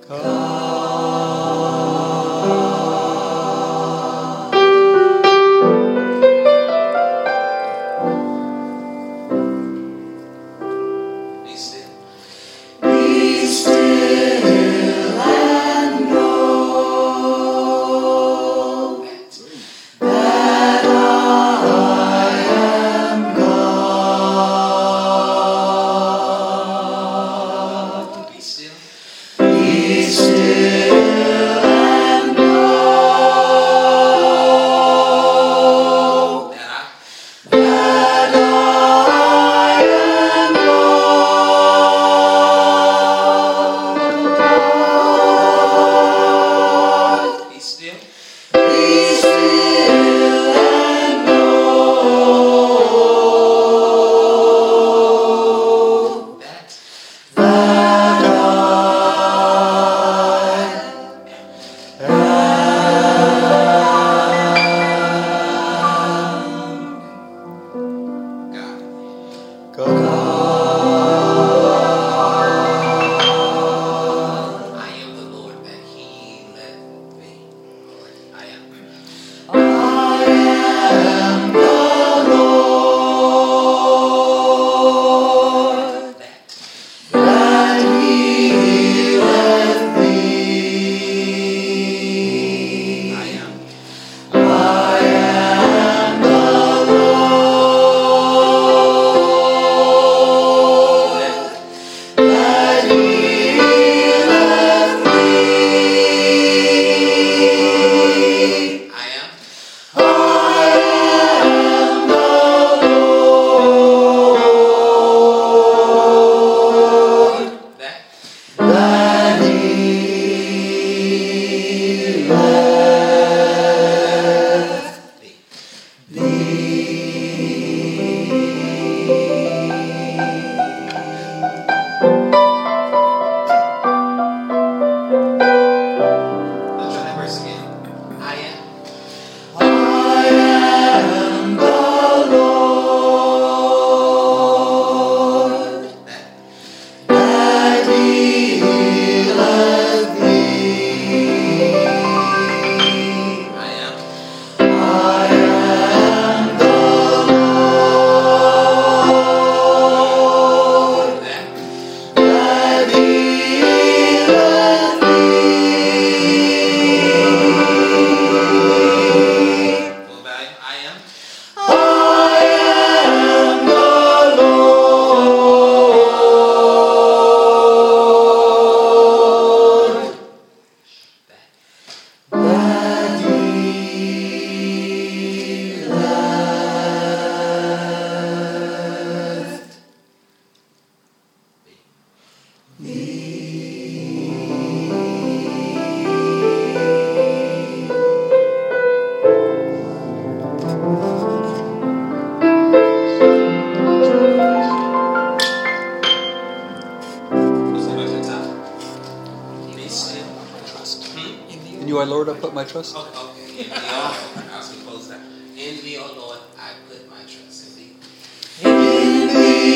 you, our Lord, I put my trust. Okay. In thee, I was going to close that. In thee, O Lord, I put my trust. In thee. In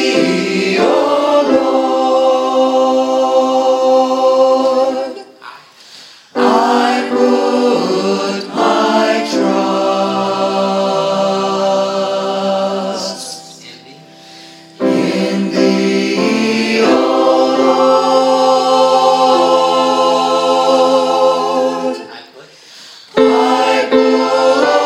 thee, O Lord, I put my trust. In thee. In thee, O Lord, I put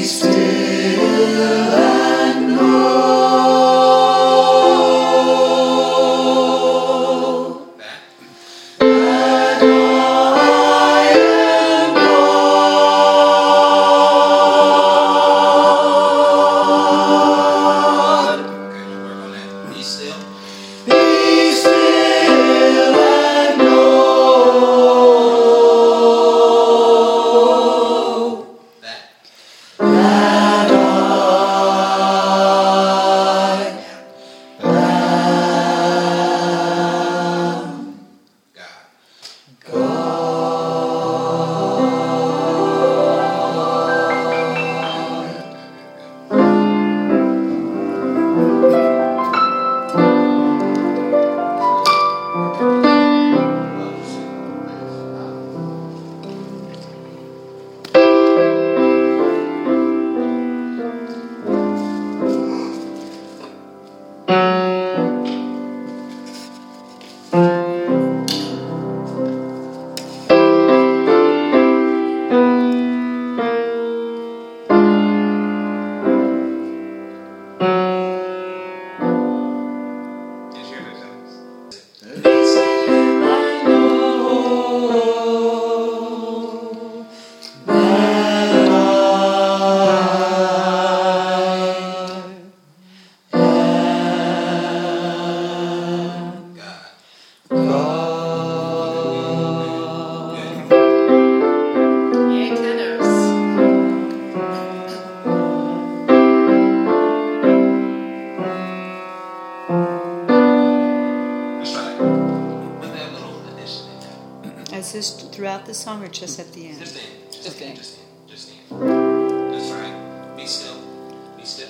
Is this throughout the song or just at the end? Just the end. Just Okay. the end. Just the end. That's right. Be still. Be still.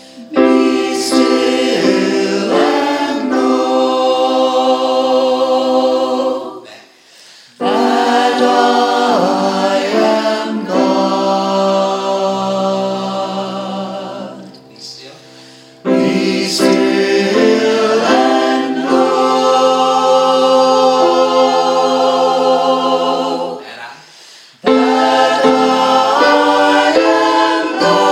Be still and know that I am God. Be still. Be still and know That I. that I am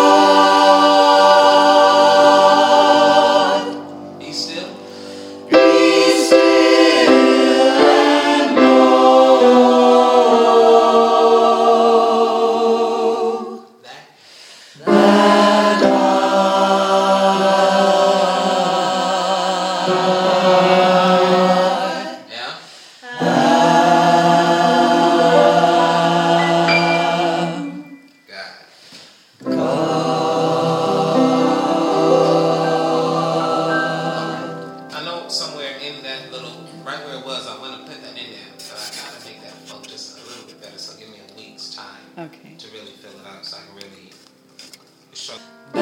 God. Be still. Be still and know That. that Yeah. God. I know somewhere in that little, right where it was, I want to put that in there, but I gotta make that flow just a little bit better. So give me a week's time Okay. to really fill it out, so I can really show.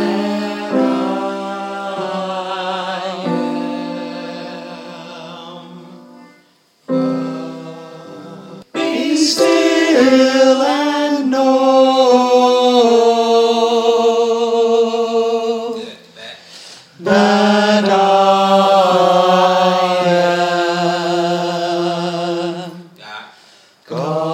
Be still and know Good. That. that I am God. God.